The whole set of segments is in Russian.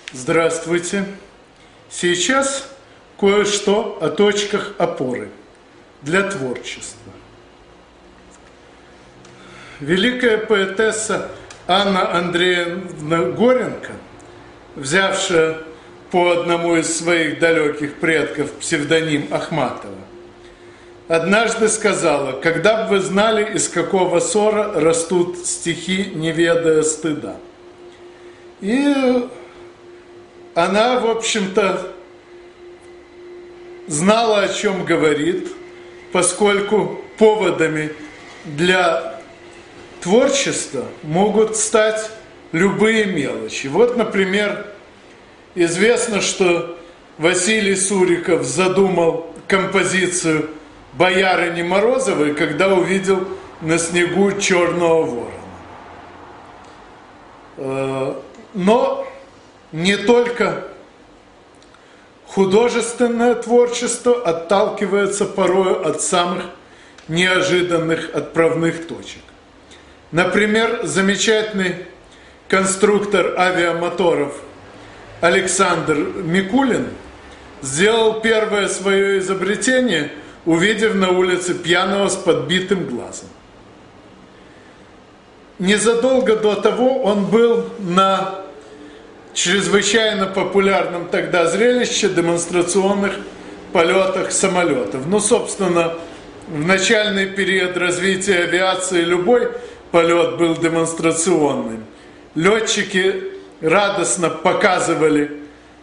Здравствуйте. Сейчас кое-что о точках опоры для творчества. Великая поэтесса Анна Андреевна Горенко, взявшая по одному из своих далеких предков псевдоним Ахматова, однажды сказала: «Когда бы вы знали, из какого ссора растут стихи, не ведая стыда». И она, в общем-то, знала, о чем говорит, поскольку поводами для творчества могут стать любые мелочи. Вот, например, известно, что Василий Суриков задумал композицию «Боярыни Морозовой», когда увидел на снегу черного ворона. Но не только художественное творчество отталкивается порою от самых неожиданных отправных точек. Например, замечательный конструктор авиамоторов Александр Микулин сделал первое свое изобретение, увидев на улице пьяного с подбитым глазом. Незадолго до того он был на чрезвычайно популярном тогда зрелище демонстрационных полетах самолетов. Ну, собственно, в начальный период развития авиации любой полет был демонстрационным. Летчики радостно показывали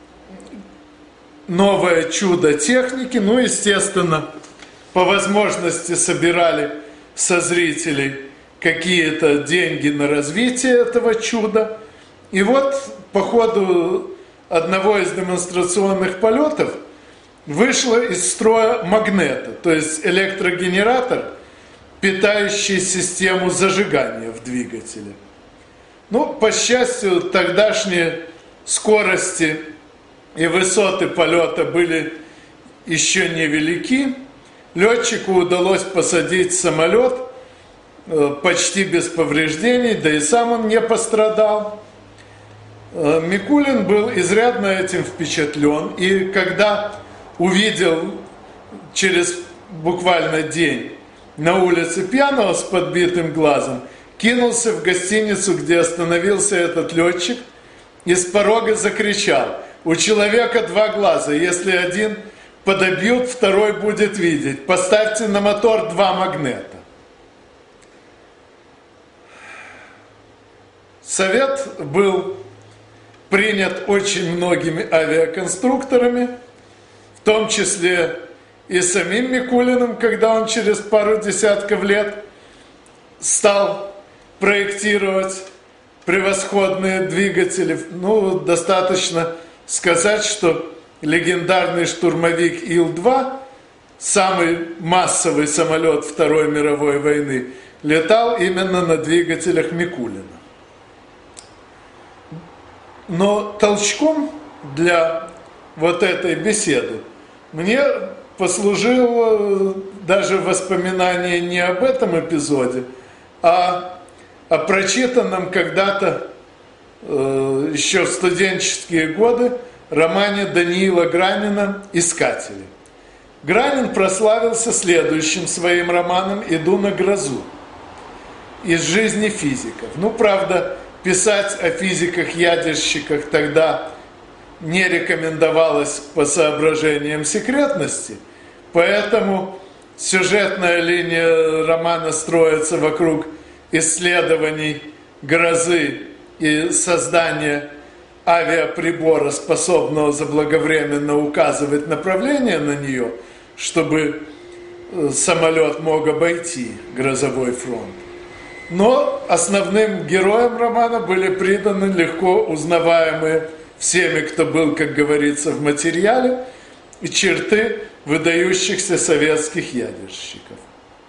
новое чудо техники, ну, естественно, по возможности собирали со зрителей какие-то деньги на развитие этого чуда. И вот по ходу одного из демонстрационных полетов вышло из строя магнета, то есть электрогенератор, питающий систему зажигания в двигателе. Ну, по счастью, тогдашние скорости и высоты полета были еще невелики. Летчику удалось посадить самолет почти без повреждений, да и сам он не пострадал. Микулин был изрядно этим впечатлен, и когда увидел через буквально день на улице пьяного с подбитым глазом, кинулся в гостиницу, где остановился этот летчик, и с порога закричал: «У человека два глаза, если один подобьют, второй будет видеть. Поставьте на мотор два магнета». Совет был принят очень многими авиаконструкторами, в том числе и самим Микулиным, когда он через пару десятков лет стал проектировать превосходные двигатели. Ну, достаточно сказать, что легендарный штурмовик Ил-2, самый массовый самолет Второй мировой войны, летал именно на двигателях Микулина. Но толчком для вот этой беседы мне послужило даже воспоминание не об этом эпизоде, а о прочитанном когда-то еще в студенческие годы романе Даниила Гранина «Искатели». Гранин прославился следующим своим романом «Иду на грозу» из жизни физиков. Ну, правда, писать о физиках-ядерщиках тогда не рекомендовалось по соображениям секретности, поэтому сюжетная линия романа строится вокруг исследований грозы и создания авиаприбора, способного заблаговременно указывать направление на нее, чтобы самолет мог обойти грозовой фронт. Но основным героям романа были приданы легко узнаваемые всеми, кто был, как говорится, в материале, и черты выдающихся советских ядерщиков.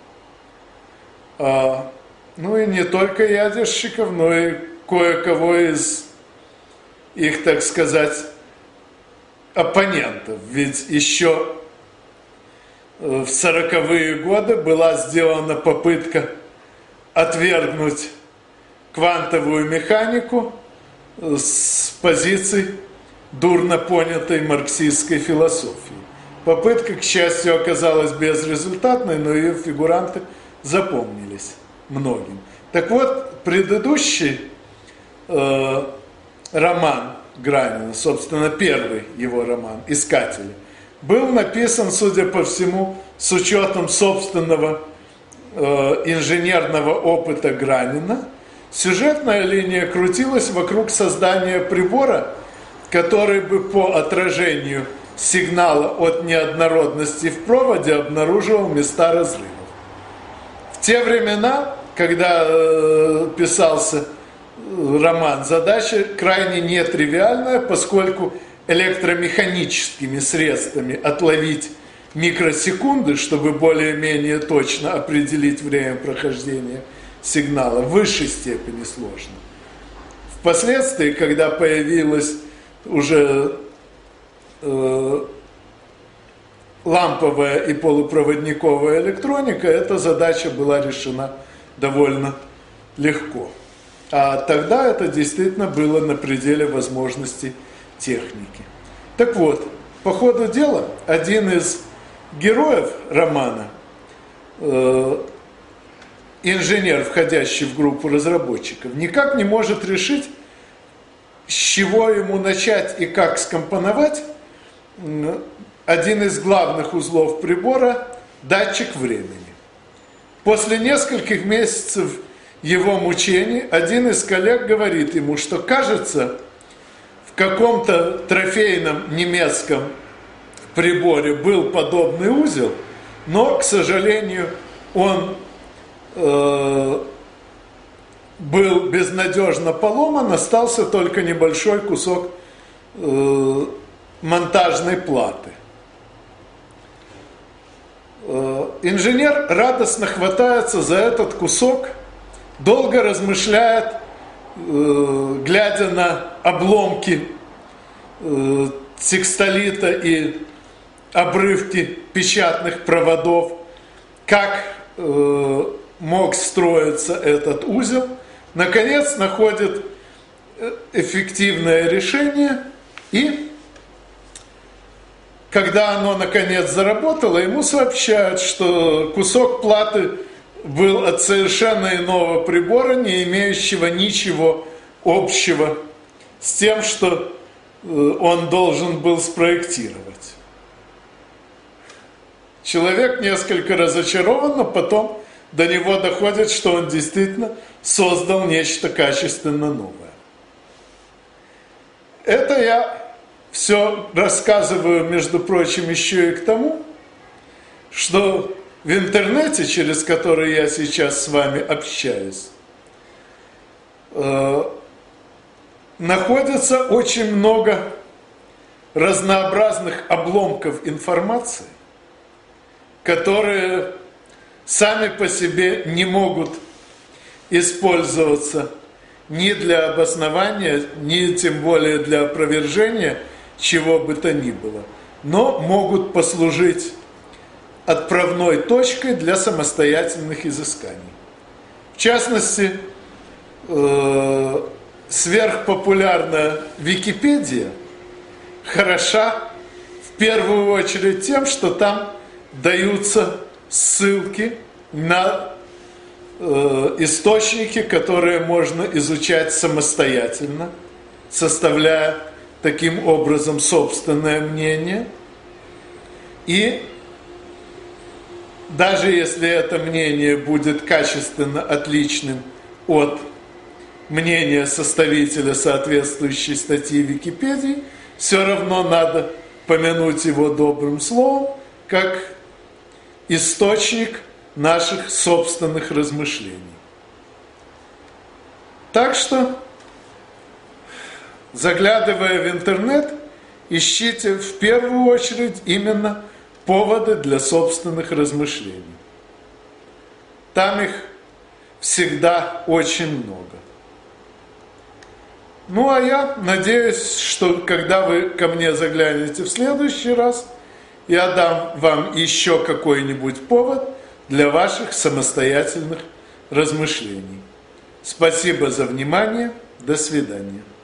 Ну и не только ядерщиков, но и кое-кого из их, так сказать, оппонентов. Ведь еще в 40-е годы была сделана попытка отвергнуть квантовую механику с позиций дурно понятой марксистской философии. Попытка, к счастью, оказалась безрезультатной, но ее фигуранты запомнились многим. Так вот, предыдущий роман Гранина, собственно, первый его роман «Искатели», был написан, судя по всему, с учетом собственного инженерного опыта Гранина. Сюжетная линия крутилась вокруг создания прибора, который бы по отражению сигнала от неоднородности в проводе обнаруживал места разрывов. В те времена, когда писался роман, задача крайне нетривиальная, поскольку электромеханическими средствами отловить микросекунды, чтобы более-менее точно определить время прохождения сигнала, в высшей степени сложно. Впоследствии, когда появилась уже ламповая и полупроводниковая электроника, эта задача была решена довольно легко. А тогда это действительно было на пределе возможностей техники. Так вот, по ходу дела, один из героев романа, инженер, входящий в группу разработчиков, никак не может решить, с чего ему начать и как скомпоновать один из главных узлов прибора – датчик времени. После нескольких месяцев его мучений один из коллег говорит ему, что, кажется, в каком-то трофейном немецком приборе был подобный узел, но, к сожалению, он был безнадежно поломан, остался только небольшой кусок монтажной платы. Инженер радостно хватается за этот кусок, долго размышляет, глядя на обломки текстолита и обрывки печатных проводов, как мог строиться этот узел. Наконец находит эффективное решение, и когда оно наконец заработало, ему сообщают, что кусок платы был от совершенно иного прибора, не имеющего ничего общего с тем, что он должен был спроектировать. Человек несколько разочарован, но потом до него доходит, что он действительно создал нечто качественно новое. Это я все рассказываю, между прочим, еще и к тому, что в интернете, через который я сейчас с вами общаюсь, находится очень много разнообразных обломков информации, которые сами по себе не могут использоваться ни для обоснования, ни тем более для опровержения чего бы то ни было, но могут послужить отправной точкой для самостоятельных изысканий. В частности, сверхпопулярная Википедия хороша в первую очередь тем, что там даются ссылки на источники, которые можно изучать самостоятельно, составляя таким образом собственное мнение. И даже если это мнение будет качественно отличным от мнения составителя соответствующей статьи Википедии, все равно надо помянуть его добрым словом, как источник наших собственных размышлений. Так что, заглядывая в интернет, ищите в первую очередь именно поводы для собственных размышлений. Там их всегда очень много. Ну, а я надеюсь, что когда вы ко мне заглянете в следующий раз, я дам вам еще какой-нибудь повод для ваших самостоятельных размышлений. Спасибо за внимание. До свидания.